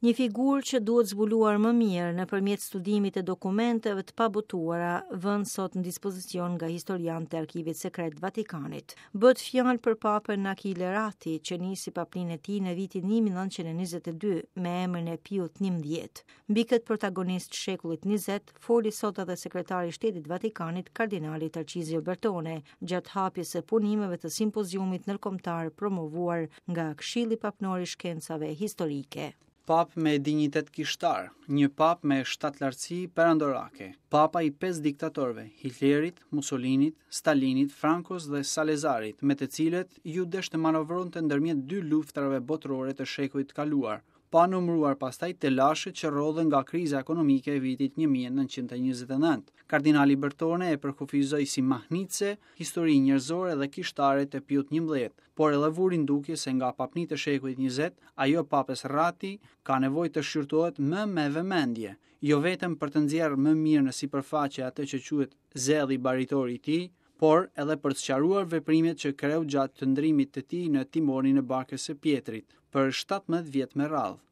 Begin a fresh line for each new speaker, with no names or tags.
Një figurë që duhet zbuluar më mirë nëpërmjet studimit të dokumenteve të pabotuara vënë sot në dispozicion nga historianët e Arkivit Sekret të Vatikanit. Bëhet fjalë për papën Akilerati, që nisi paprinë e tij në vitin 1922 me emrin e Piut XI. Mbi këtë protagonist të shekullit 20 foli sot edhe sekretari i Shtetit të Vatikanit, kardinali Tarcisio Bertone, gjatë hapjes së punimeve të simpoziumit ndërkombëtar promovuar nga Këshilli Papnor i Shkencave Historike.
Pap me dinjitet kishtar, një pap me shtatlartësi perandorake, papa i 5 diktatorëve, Hitlerit, Mussolinit, Stalinit, Frankos dhe Salezarit, me të cilët ju deshte manovronte ndërmjet 2 luftrave botërore të shekullit të kaluar, pa numëruar pastaj telashet që rodhen nga kriza ekonomike e vitit 1929. Kardinali Bertone e përkufizoi si mahnitse histori njerëzore dhe kishtare të Piut XI, por edhe vuri ndukje se nga papnitë e shekullit 20, ajo papes Rati ka nevojë të shqyrtohet më me vëmendje, jo vetëm për të nxjerrë më mirë në sipërfaqe atë që quhet zelli baritori i tij, por edhe për të sqaruar veprimet që kreu gjatë të ndrimit të tij në timonin e barkës së Pjetrit për 17 vjet me radhë.